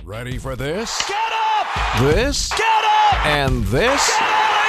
Ready for this? Get up! This? Get up! And this? Get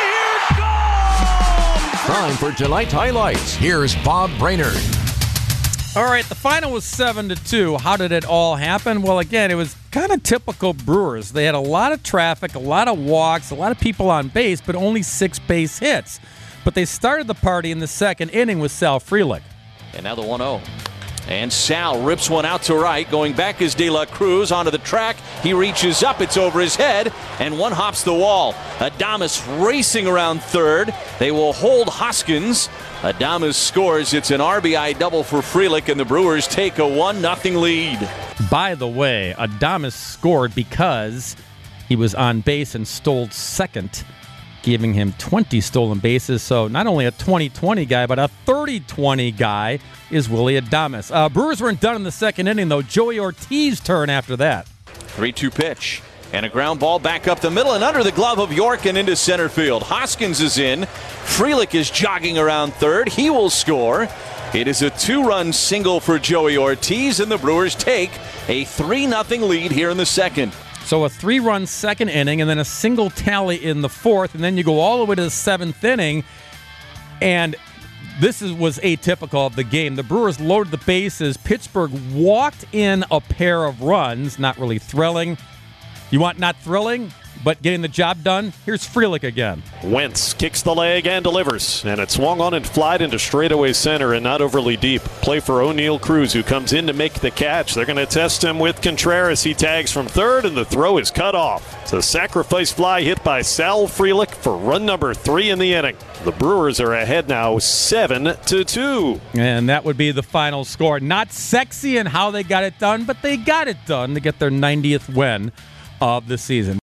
out of here! Go! Time for tonight's highlights. Here's Bob Brainerd. All right, the final was 7-2. How did it all happen? Well, again, it was kind of typical Brewers. They had a lot of traffic, a lot of walks, a lot of people on base, but only 6 base hits. But they started the party in the second inning with Sal Frelick. And now the 1-0. And Sal rips one out to right. Going back is De La Cruz onto the track. He reaches up. It's over his head. And one hops the wall. Adames racing around third. They will hold Hoskins. Adames scores. It's an RBI double for Frelick, and the Brewers take a 1-0 lead. By the way, Adames scored because he was on base and stole second, giving him 20 stolen bases. So not only a 20-20 guy, but a 30-20 guy is Willy Adames. Brewers weren't done in the second inning, though. Joey Ortiz turn after that. 3-2 pitch. And a ground ball back up the middle and under the glove of York and into center field. Hoskins is in. Frelick is jogging around third. He will score. It is a 2-run single for Joey Ortiz, and the Brewers take a 3-0 lead here in the second. So a 3-run second inning and then a single tally in the fourth, and then you go all the way to the seventh inning, and this was atypical of the game. The Brewers loaded the bases. Pittsburgh walked in a pair of runs. Not really thrilling. You want not thrilling, but getting the job done? Here's Frelick again. Wentz kicks the leg and delivers, and it swung on and flied into straightaway center and not overly deep. Play for O'Neal Cruz, who comes in to make the catch. They're going to test him with Contreras. He tags from third, and the throw is cut off. It's a sacrifice fly hit by Sal Frelick for run number 3 in the inning. The Brewers are ahead now 7-2. And that would be the final score. Not sexy in how they got it done, but they got it done to get their 90th win of the season.